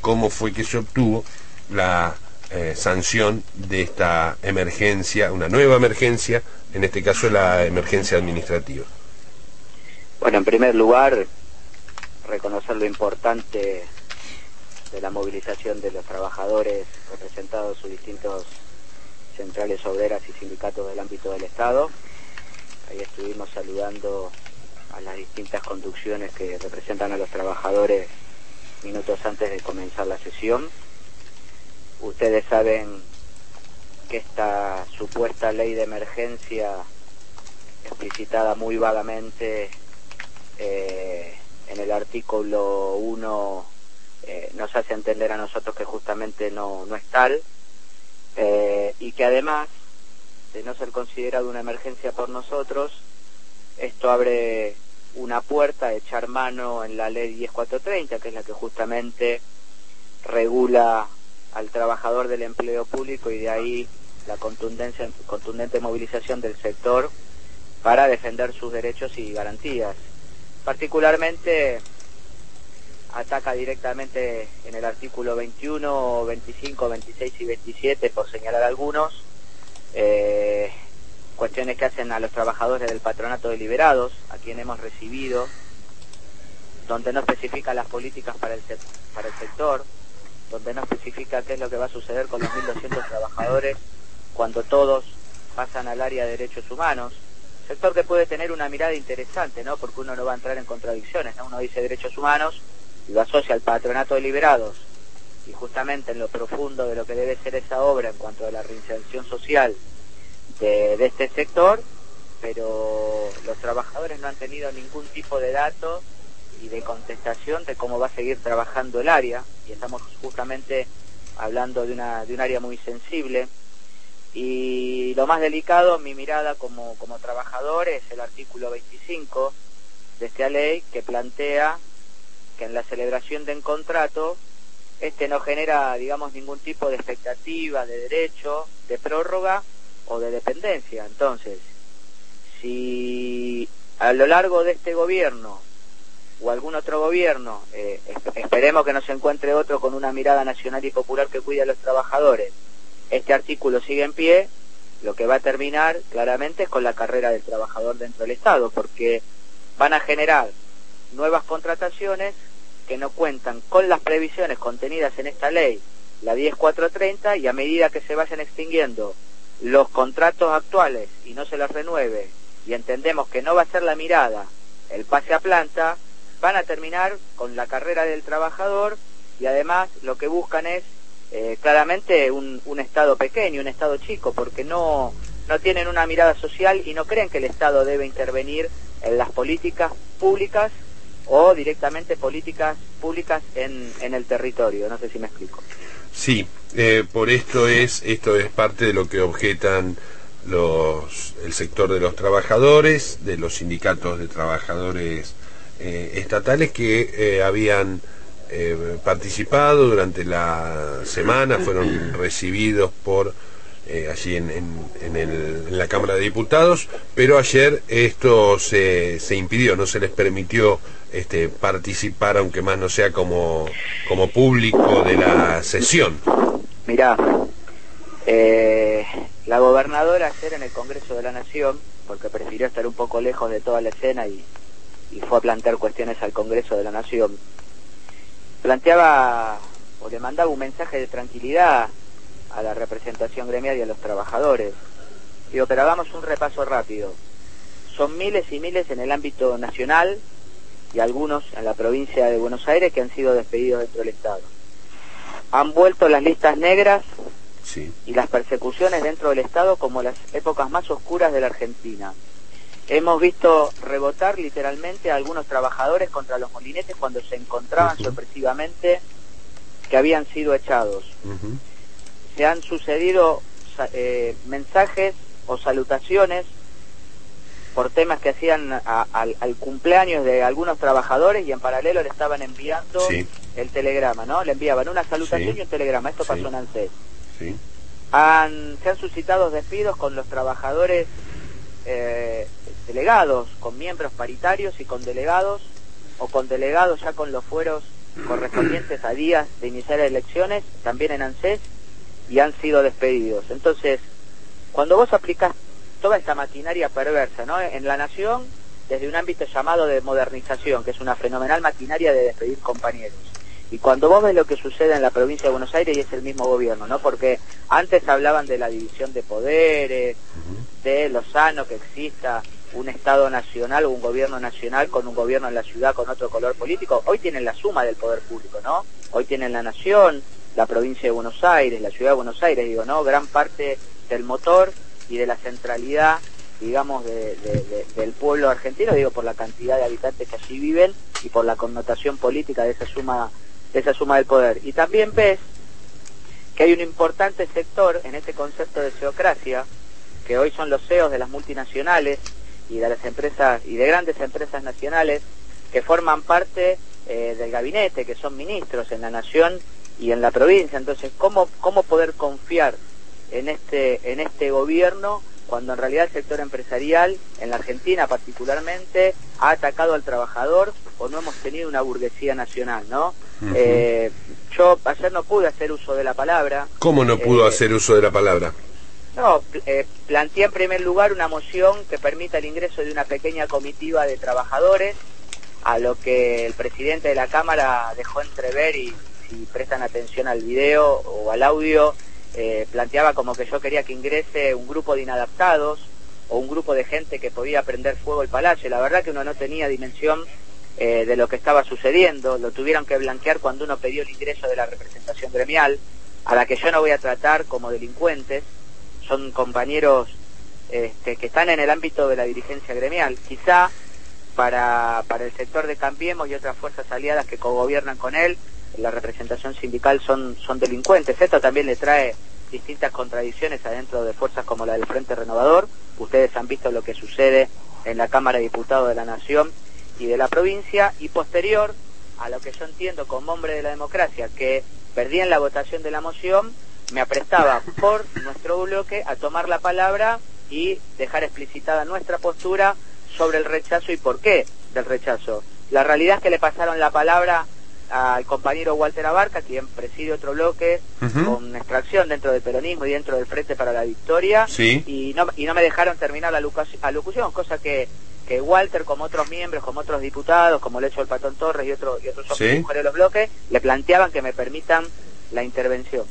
cómo fue que se obtuvo la sanción de esta emergencia, una nueva emergencia, en este caso la emergencia administrativa. Bueno, en primer lugar, reconocer lo importante de la movilización de los trabajadores representados en sus distintos centrales obreras y sindicatos del ámbito del Estado. Ahí estuvimos saludando a las distintas conducciones que representan a los trabajadores minutos antes de comenzar la sesión. Ustedes saben que esta supuesta ley de emergencia, explicitada muy vagamente en el artículo 1, nos hace entender a nosotros que justamente no es tal, y que además de no ser considerado una emergencia por nosotros, esto abre una puerta a echar mano en la ley 10430, que es la que justamente regula al trabajador del empleo público, y de ahí la contundente movilización del sector para defender sus derechos y garantías. Particularmente ataca directamente en el artículo 21, 25, 26 y 27, por señalar algunos, cuestiones que hacen a los trabajadores del patronato de liberados, a quien hemos recibido, donde no especifica las políticas para el sector, donde no especifica qué es lo que va a suceder con los 1.200 trabajadores cuando todos pasan al área de derechos humanos. Sector que puede tener una mirada interesante, ¿no? Porque uno no va a entrar en contradicciones, ¿no? Uno dice derechos humanos y lo asocia al patronato de liberados, y justamente en lo profundo de lo que debe ser esa obra en cuanto a la reinserción social de este sector, pero los trabajadores no han tenido ningún tipo de dato y de contestación de cómo va a seguir trabajando el área, y estamos justamente hablando de un área muy sensible. Y lo más delicado, mi mirada como trabajador, es el artículo 25 de esta ley, que plantea que en la celebración de un contrato no genera, digamos, ningún tipo de expectativa, de derecho, de prórroga o de dependencia. Entonces, si a lo largo de este gobierno o algún otro gobierno, esperemos que no se encuentre otro con una mirada nacional y popular que cuide a los trabajadores, este artículo sigue en pie, lo que va a terminar claramente es con la carrera del trabajador dentro del Estado, porque van a generar nuevas contrataciones que no cuentan con las previsiones contenidas en esta ley, la 10430, y a medida que se vayan extinguiendo los contratos actuales y no se los renueve, y entendemos que no va a ser la mirada el pase a planta, van a terminar con la carrera del trabajador, y además lo que buscan es claramente un Estado pequeño, un Estado chico, porque no tienen una mirada social y no creen que el Estado debe intervenir en las políticas públicas o directamente políticas públicas en el territorio. No sé si me explico. Sí, por esto es parte de lo que objetan el sector de los trabajadores, de los sindicatos de trabajadores estatales que habían participado durante la semana, fueron recibidos por allí en la Cámara de Diputados, pero ayer esto se impidió, no se les permitió participar, aunque más no sea como público de la sesión. Mirá, la gobernadora ayer en el Congreso de la Nación, porque prefirió estar un poco lejos de toda la escena y fue a plantear cuestiones al Congreso de la Nación, planteaba o le mandaba un mensaje de tranquilidad a la representación gremial y a los trabajadores. Digo, pero hagamos un repaso rápido. Son miles y miles en el ámbito nacional y algunos en la provincia de Buenos Aires que han sido despedidos dentro del Estado. Han vuelto las listas negras, sí, y las persecuciones dentro del Estado como las épocas más oscuras de la Argentina. Hemos visto rebotar literalmente a algunos trabajadores contra los molinetes cuando se encontraban sorpresivamente que habían sido echados. Se han sucedido mensajes o salutaciones por temas que hacían al cumpleaños de algunos trabajadores, y en paralelo le estaban enviando el telegrama, ¿no? Le enviaban una salutación y un telegrama. Esto pasó en ANSES. Se han suscitado despidos con los trabajadores delegados, con miembros paritarios y con delegados, o con delegados ya con los fueros correspondientes a días de iniciar elecciones, también en ANSES, y han sido despedidos. Entonces, cuando vos aplicás toda esta maquinaria perversa, ¿no?, en la nación, desde un ámbito llamado de modernización, que es una fenomenal maquinaria de despedir compañeros, y cuando vos ves lo que sucede en la provincia de Buenos Aires, y es el mismo gobierno, ¿no?, porque antes hablaban de la división de poderes, de lo sano que exista un Estado nacional o un gobierno nacional con un gobierno en la ciudad con otro color político. Hoy tienen la suma del poder público, ¿no? Hoy tienen la nación, la provincia de Buenos Aires, la ciudad de Buenos Aires, digo, ¿no? Gran parte del motor y de la centralidad, digamos, del pueblo argentino, digo, por la cantidad de habitantes que allí viven y por la connotación política de esa suma del poder. Y también ves que hay un importante sector en este concepto de ceocracia, que hoy son los CEOs de las multinacionales y de las empresas y de grandes empresas nacionales, que forman parte del gabinete, que son ministros en la nación y en la provincia. Entonces, ¿cómo poder confiar en este gobierno cuando en realidad el sector empresarial, en la Argentina particularmente, ha atacado al trabajador, o no hemos tenido una burguesía nacional, ¿no? Yo ayer no pude hacer uso de la palabra. ¿Cómo no pudo hacer uso de la palabra? No, planteé en primer lugar una moción que permita el ingreso de una pequeña comitiva de trabajadores, a lo que el presidente de la Cámara dejó entrever, y si prestan atención al video o al audio, planteaba como que yo quería que ingrese un grupo de inadaptados o un grupo de gente que podía prender fuego el palacio. La verdad que uno no tenía dimensión de lo que estaba sucediendo. Lo tuvieron que blanquear cuando uno pidió el ingreso de la representación gremial, a la que yo no voy a tratar como delincuentes. Son compañeros que están en el ámbito de la dirigencia gremial. Quizá para el sector de Cambiemos y otras fuerzas aliadas que cogobiernan con él, la representación sindical son delincuentes. Esto también le trae distintas contradicciones adentro de fuerzas como la del Frente Renovador. Ustedes han visto lo que sucede en la Cámara de Diputados de la Nación y de la provincia, y posterior a lo que yo entiendo como hombre de la democracia, que perdí en la votación de la moción, me aprestaba por nuestro bloque a tomar la palabra y dejar explicitada nuestra postura sobre el rechazo y por qué del rechazo. La realidad es que le pasaron la palabra al compañero Walter Abarca, quien preside otro bloque con extracción dentro del peronismo y dentro del Frente para la Victoria, y no me dejaron terminar la alocución, cosa que Walter, como otros miembros, como otros diputados, como el hecho del Patón Torres y otros hombres y mujeres de los bloques, le planteaban que me permitan la intervención.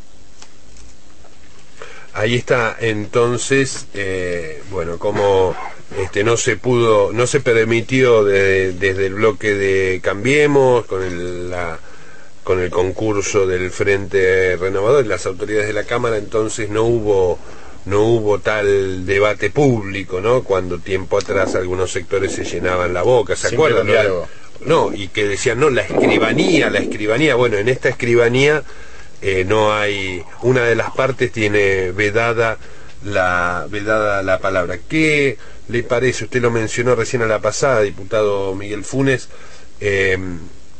Ahí está, entonces, bueno, como no se permitió desde el bloque de Cambiemos, con el concurso del Frente Renovador y las autoridades de la Cámara, entonces no hubo tal debate público, ¿no? Cuando tiempo atrás algunos sectores se llenaban la boca, ¿se acuerdan? No, y que decían, no, la escribanía, bueno, en esta escribanía no hay, una de las partes tiene vedada la palabra. ¿Qué le parece? Usted lo mencionó recién a la pasada, diputado Miguel Funes, el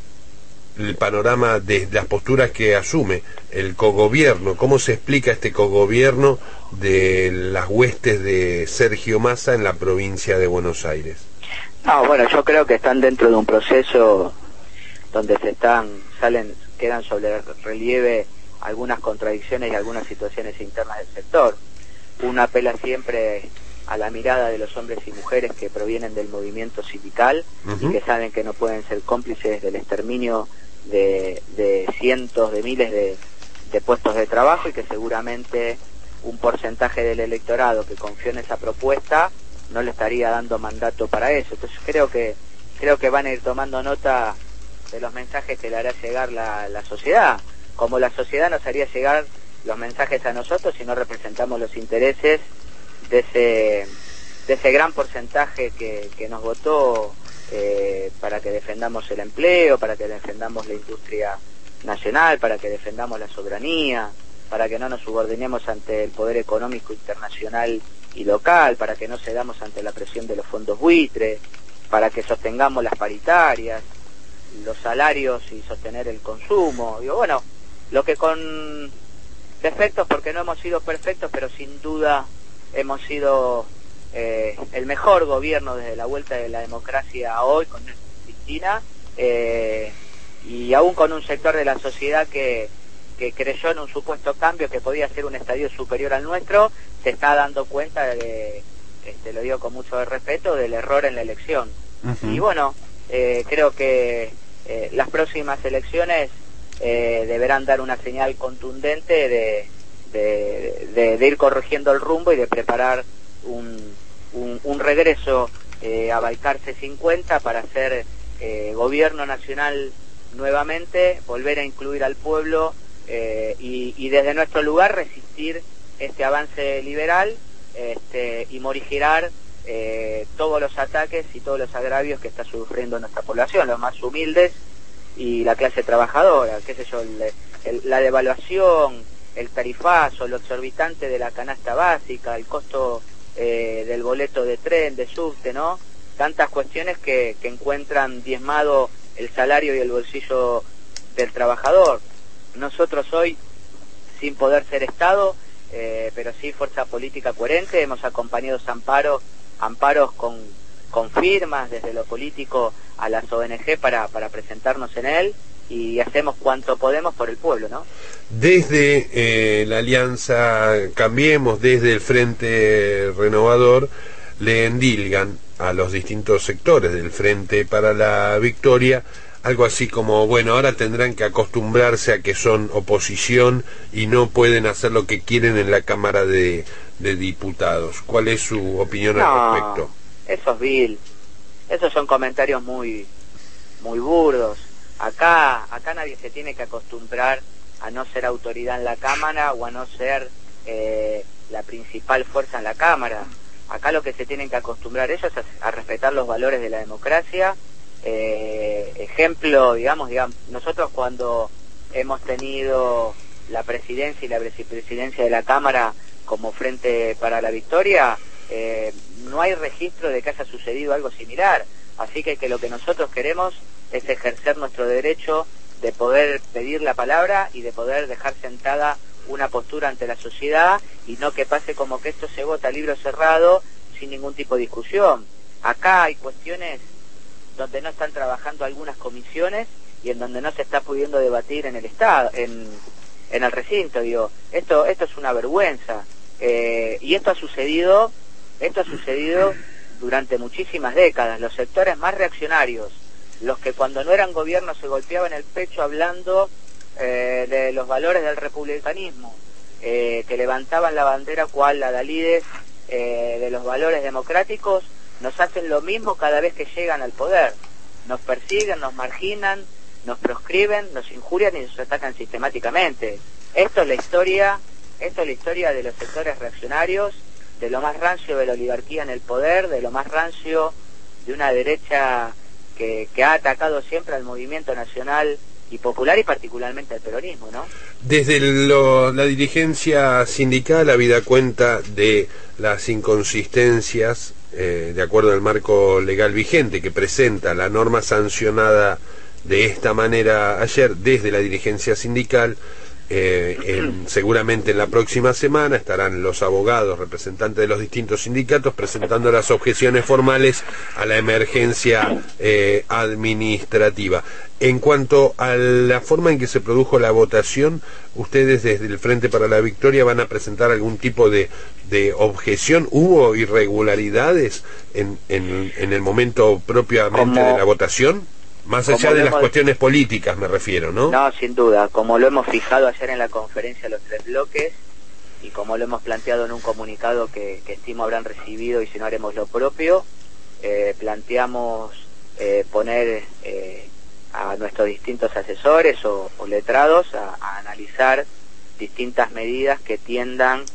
panorama de las posturas que asume el cogobierno. ¿Cómo se explica este cogobierno de las huestes de Sergio Massa en la provincia de Buenos Aires? No, bueno, yo creo que están dentro de un proceso donde quedan sobre relieve algunas contradicciones y algunas situaciones internas del sector. Uno apela siempre a la mirada de los hombres y mujeres que provienen del movimiento sindical y que saben que no pueden ser cómplices del exterminio de cientos de miles de puestos de trabajo, y que seguramente un porcentaje del electorado que confió en esa propuesta no le estaría dando mandato para eso. Entonces creo que van a ir tomando nota de los mensajes que le hará llegar la sociedad, como la sociedad nos haría llegar los mensajes a nosotros si no representamos los intereses de ese gran porcentaje que nos votó para que defendamos el empleo, para que defendamos la industria nacional, para que defendamos la soberanía, para que no nos subordinemos ante el poder económico internacional y local, para que no cedamos ante la presión de los fondos buitres, para que sostengamos las paritarias, los salarios y sostener el consumo. Digo, bueno, lo que con defectos, porque no hemos sido perfectos, pero sin duda hemos sido el mejor gobierno desde la vuelta de la democracia a hoy con Cristina, y aún con un sector de la sociedad que creyó en un supuesto cambio que podía ser un estadio superior al nuestro, se está dando cuenta de, lo digo con mucho respeto, del error en la elección. Y bueno, creo que las próximas elecciones deberán dar una señal contundente de ir corrigiendo el rumbo y de preparar un regreso a Balcarce 50 para hacer gobierno nacional nuevamente, volver a incluir al pueblo y desde nuestro lugar resistir este avance liberal y morigerar todos los ataques y todos los agravios que está sufriendo nuestra población, los más humildes y la clase trabajadora, qué sé yo, la devaluación, el tarifazo, lo exorbitante de la canasta básica, el costo del boleto de tren, de subte, ¿no? Tantas cuestiones que encuentran diezmado el salario y el bolsillo del trabajador. Nosotros hoy, sin poder ser Estado, pero sí fuerza política coherente, hemos acompañado amparos con firmas desde lo político a las ONG para presentarnos en él, y hacemos cuanto podemos por el pueblo, ¿no? Desde la Alianza Cambiemos, desde el Frente Renovador, le endilgan a los distintos sectores del Frente para la Victoria algo así como, bueno, ahora tendrán que acostumbrarse a que son oposición y no pueden hacer lo que quieren en la Cámara de Diputados. ¿Cuál es su opinión al respecto? Eso es vil. Esos son comentarios muy burdos. Acá nadie se tiene que acostumbrar a no ser autoridad en la Cámara o a no ser la principal fuerza en la Cámara. Acá lo que se tienen que acostumbrar ellos es a respetar los valores de la democracia. Ejemplo, digamos, nosotros cuando hemos tenido la presidencia y la vicepresidencia de la Cámara como Frente para la Victoria, no hay registro de que haya sucedido algo similar. Así que lo que nosotros queremos es ejercer nuestro derecho de poder pedir la palabra y de poder dejar sentada una postura ante la sociedad, y no que pase como que esto se vota a libro cerrado sin ningún tipo de discusión. Acá hay cuestiones donde no están trabajando algunas comisiones y en donde no se está pudiendo debatir en el Estado, en el recinto. Digo, esto es una vergüenza, y esto ha sucedido durante muchísimas décadas. Los sectores más reaccionarios, los que cuando no eran gobierno se golpeaban el pecho hablando de los valores del republicanismo, que levantaban la bandera cual la Dalides de los valores democráticos, nos hacen lo mismo cada vez que llegan al poder. Nos persiguen, nos marginan, nos proscriben, nos injurian y nos atacan sistemáticamente. Esto es la historia de los sectores reaccionarios, de lo más rancio de la oligarquía en el poder, de lo más rancio de una derecha que ha atacado siempre al movimiento nacional y popular, y particularmente al peronismo, ¿no? Desde la dirigencia sindical, habida cuenta de las inconsistencias, de acuerdo al marco legal vigente que presenta la norma sancionada de esta manera ayer, desde la dirigencia sindical, seguramente en la próxima semana estarán los abogados representantes de los distintos sindicatos presentando las objeciones formales a la emergencia administrativa. En cuanto a la forma en que se produjo la votación, ustedes desde el Frente para la Victoria van a presentar algún tipo de objeción. ¿Hubo irregularidades en el momento propiamente de la votación? Más allá de las cuestiones políticas, me refiero, ¿no? No, sin duda. Como lo hemos fijado ayer en la conferencia de los 3 bloques, y como lo hemos planteado en un comunicado que estimo habrán recibido, y si no haremos lo propio, planteamos poner a nuestros distintos asesores o letrados a analizar distintas medidas que tiendan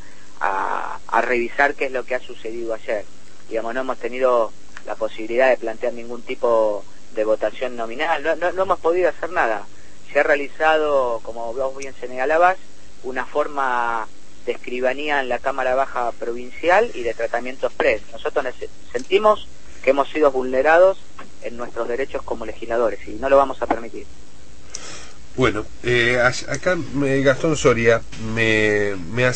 a revisar qué es lo que ha sucedido ayer. Digamos, no hemos tenido la posibilidad de plantear ningún tipo de votación nominal, no hemos podido hacer nada. Se ha realizado, como vos bien señalabas, una forma de escribanía en la Cámara Baja Provincial y de tratamiento express. Nosotros sentimos que hemos sido vulnerados en nuestros derechos como legisladores, y no lo vamos a permitir. Bueno, acá Gastón Soria me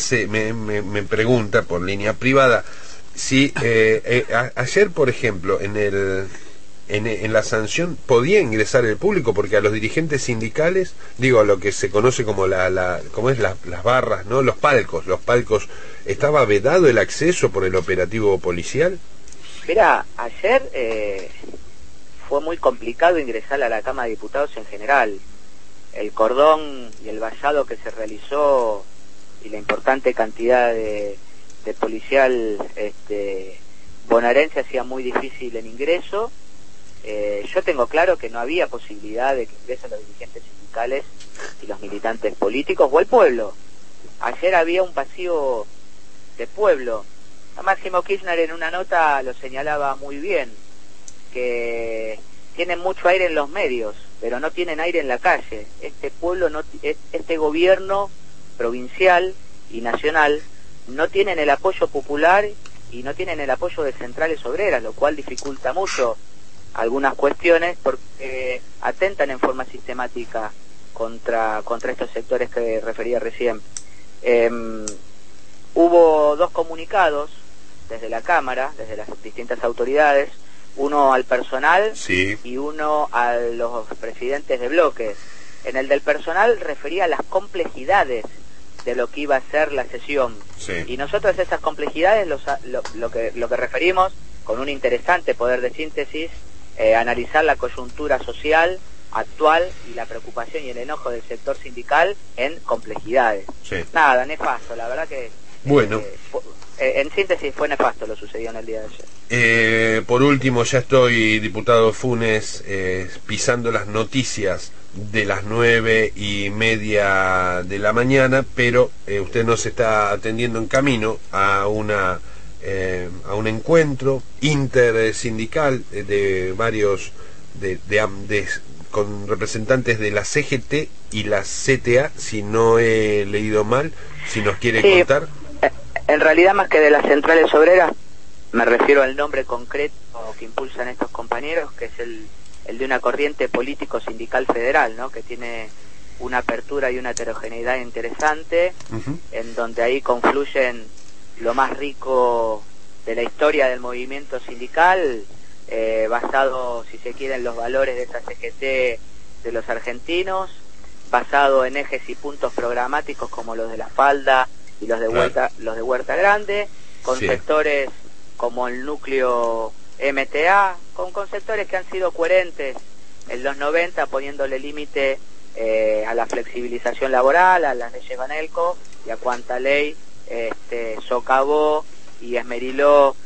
pregunta por línea privada si ayer, por ejemplo, en en la sanción podía ingresar el público, porque a los dirigentes sindicales, digo, a lo que se conoce como ¿cómo es? Las barras, ¿no? Los palcos, ¿estaba vedado el acceso por el operativo policial? Mira, ayer fue muy complicado ingresar a la Cámara de Diputados en general. El cordón y el vallado que se realizó y la importante cantidad de policial bonaerense hacía muy difícil el ingreso. Yo tengo claro que no había posibilidad de que ingresen los dirigentes sindicales y los militantes políticos o el pueblo. Ayer había un vacío de pueblo. A Máximo Kirchner en una nota lo señalaba muy bien, que tienen mucho aire en los medios, pero no tienen aire en la calle. Este pueblo, este gobierno provincial y nacional no tienen el apoyo popular y no tienen el apoyo de centrales obreras, lo cual dificulta mucho algunas cuestiones porque atentan en forma sistemática contra estos sectores que refería recién. Hubo 2 comunicados desde la Cámara, desde las distintas autoridades, uno al personal sí, y uno a los presidentes de bloques. En el del personal refería a las complejidades de lo que iba a ser la sesión. Sí. Y nosotros esas complejidades lo que referimos, con un interesante poder de síntesis, analizar la coyuntura social actual y la preocupación y el enojo del sector sindical en complejidades. Sí. Nada, nefasto, la verdad que... Bueno. En síntesis fue nefasto lo sucedido en el día de ayer. Por último, ya estoy, diputado Funes, pisando las noticias de las 9:30 de la mañana, pero usted nos está atendiendo en camino a un encuentro intersindical de varios con representantes de la CGT y la CTA, si no he leído mal, si nos quiere contar. En realidad, más que de las centrales obreras, me refiero al nombre concreto que impulsan estos compañeros, que es el de una corriente político-sindical federal, ¿no? Que tiene una apertura y una heterogeneidad interesante, en donde ahí confluyen lo más rico de la historia del movimiento sindical, basado, si se quiere, en los valores de esa CGT de los argentinos, basado en ejes y puntos programáticos como los de La Falda y los de Huerta Grande, con sectores como el núcleo MTA, con sectores que han sido coherentes en los 90, poniéndole límite a la flexibilización laboral, a las leyes Banelco y a cuanta ley socavó y esmeriló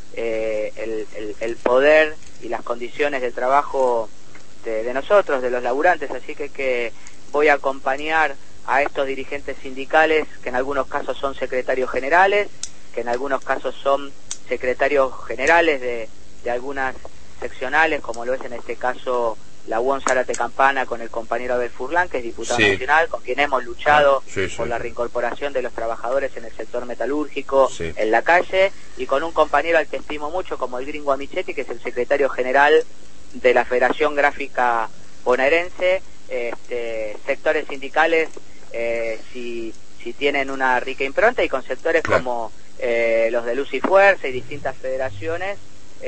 el poder y las condiciones de trabajo de nosotros, de los laburantes. Así que voy a acompañar a estos dirigentes sindicales, que en algunos casos son secretarios generales, que en algunos casos son secretarios generales de algunas seccionales, como lo es en este caso la UON Zárate Campana, con el compañero Abel Furlan, que es diputado nacional, con quien hemos luchado por la reincorporación de los trabajadores en el sector metalúrgico en la calle, y con un compañero al que estimo mucho, como el gringo Amichetti, que es el secretario general de la Federación Gráfica Bonaerense. Sectores sindicales si tienen una rica impronta, y con sectores como los de Luz y Fuerza y distintas federaciones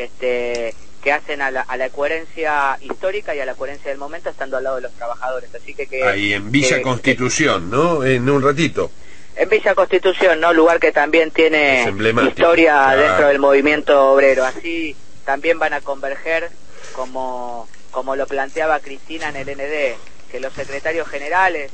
que hacen a la coherencia histórica y a la coherencia del momento, estando al lado de los trabajadores. Así que ahí en Villa Constitución, ¿no? En un ratito. En Villa Constitución, ¿no? Lugar que también tiene historia dentro del movimiento obrero. Así también van a converger, como lo planteaba Cristina en el ND, que los secretarios generales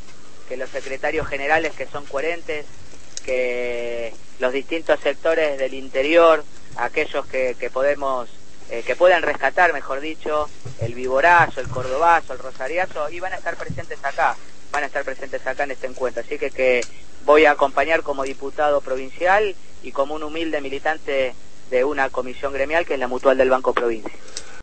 que son coherentes, que los distintos sectores del interior, aquellos que podemos que puedan rescatar, mejor dicho, el Viborazo, el Cordobazo, el Rosariazo, y van a estar presentes acá en este encuentro. Así que voy a acompañar como diputado provincial y como un humilde militante de una comisión gremial que es la Mutual del Banco Provincia.